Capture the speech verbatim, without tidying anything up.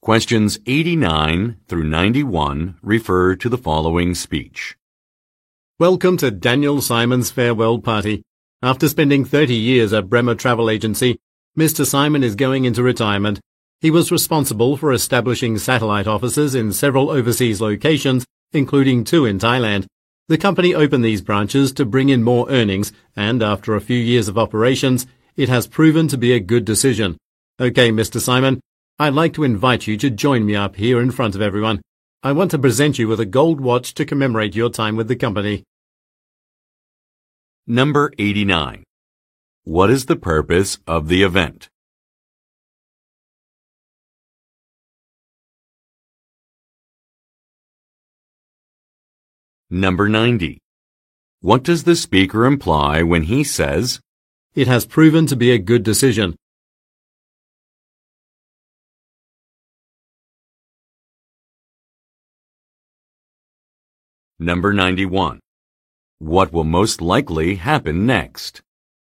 Questions eighty-nine through ninety-one refer to the following speech. Welcome to Daniel Simon's farewell party. After spending thirty years at Bremer Travel Agency, Mister Simon is going into retirement. He was responsible for establishing satellite offices in several overseas locations, including two in Thailand. The company opened these branches to bring in more earnings, and after a few years of operations, it has proven to be a good decision. Okay, Mister Simon, I'd like to invite you to join me up here in front of everyone. I want to present you with a gold watch to commemorate your time with the company. Number eighty-nine. What is the purpose of the event? Number ninety. What does the speaker imply when he says, "It has proven to be a good decision"? Number ninety-one. What will most likely happen next?